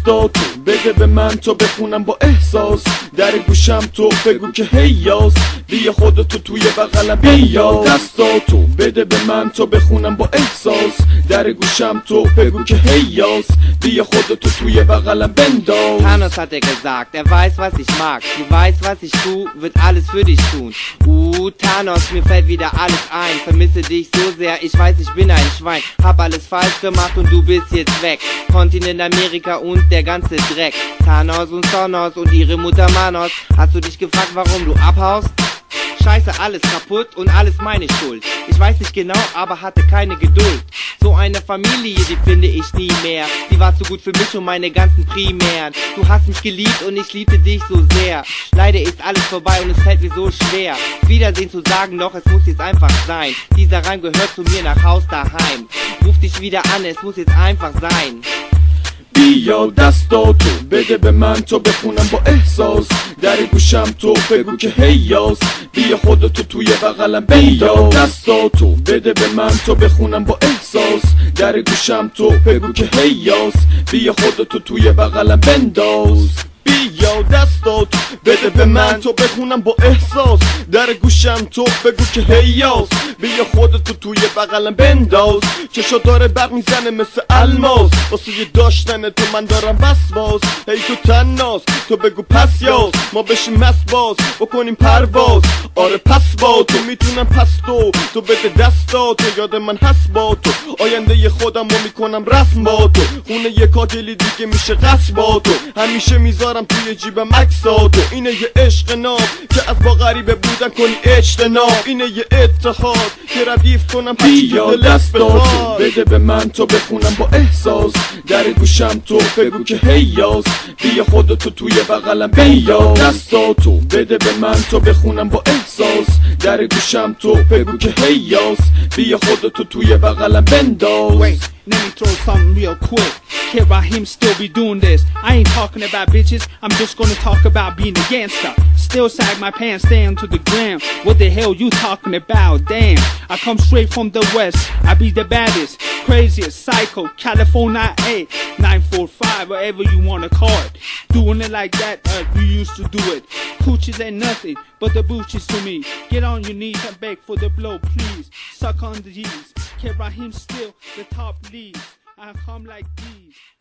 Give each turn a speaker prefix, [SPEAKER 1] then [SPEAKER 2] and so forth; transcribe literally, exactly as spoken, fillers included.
[SPEAKER 1] دستاتو بده به من تا بخونم با احساس، در گوشم تو بگو که هیاس، بیا خودتو توی بغلم بیا. دستاتو بده به من تا بخونم با احساس، در گوشم تو بگو که هیاس، بیا خودتو توی بغلم بنداز.
[SPEAKER 2] Thanos hat er gesagt, er weiß was ich mag, du weißt was ich tu, wird alles für dich tun. Uh, Thanos, mir fällt wieder alles ein, vermisse dich so sehr, ich weiß ich bin ein Schwein, hab alles falsch gemacht und du bist jetzt weg. Kontinent Amerika und der ganze Dreck, Thanos und Sonos und ihre Mutter Manos. Hast du dich gefragt, warum du abhaust? Scheiße, alles kaputt und alles meine Schuld. Ich weiß nicht genau, aber hatte keine Geduld. So eine Familie, die finde ich nie mehr. Sie war zu gut für mich und meine ganzen Primären. Du hast mich geliebt und ich liebte dich so sehr. Leider ist alles vorbei und es fällt mir so schwer, Wiedersehen zu sagen, doch es muss jetzt einfach sein. Dieser Reim gehört zu mir nach Haus daheim. Ruf dich wieder an, es muss jetzt einfach sein.
[SPEAKER 1] بیا دستاتو بده به من تا بخونم با احساس، در گوشم تو بگو که هیاس، بیا خودتو توی بغلم بیا. دستاتو بده به من تا بخونم با احساس، در گوشم تو بگو که هیاس، بیا خودتو توی بغلم بنداز. بیا دستاتو بده به من تا بخونم با احساس، در گوشم تو بگو که هیاس، بیا خودتو توی بغلم بنداز. چشا داره برق میزنه مثل الماس، واسه یه داشتن تو من دارم بس باز. هی تو تناس تو بگو پس یاس، ما بشیم مست باز بکنیم پرواز. آره پس با تو میتونم پس تو تو بده دستاتو، یاد من هست با تو، آینده ی خودم رو میکنم رسم با تو. خونه یه کاگلی دیگه میشه قصر با تو، همیشه میذارم توی جیبم عکساتو. اینه یه عشق ناب که از با غریبه بودن کنی اجتناب، اینه یه اتحاد که ردیف کنم هرچی که دلت بخواد. بده به من تا بخونم با احساس، در گوشم تو بگو که هیاس، بیا خودتو توی بغلم بیا. دستاتو بده به من تا بخونم با احساس، در گوشم تو بگو که هیاس، بیا خودتو توی بغلم بنداز.
[SPEAKER 3] Wait, let me throw something real quick. Kid Raheem still be doing this. I ain't talking about bitches, I'm just gonna talk about being a gangster. Still sag my pants down to the ground. What the hell you talking about? Damn, I come straight from the west. I be the baddest, craziest, psycho, California eight nine four five, whatever you wanna call it. Doing it like that, uh, we used to do it. Coochies ain't nothing but the boochies to me. Get on your knees and beg for the blow, please. Suck on the G's. Kid Raheem still the top leads. I come like these.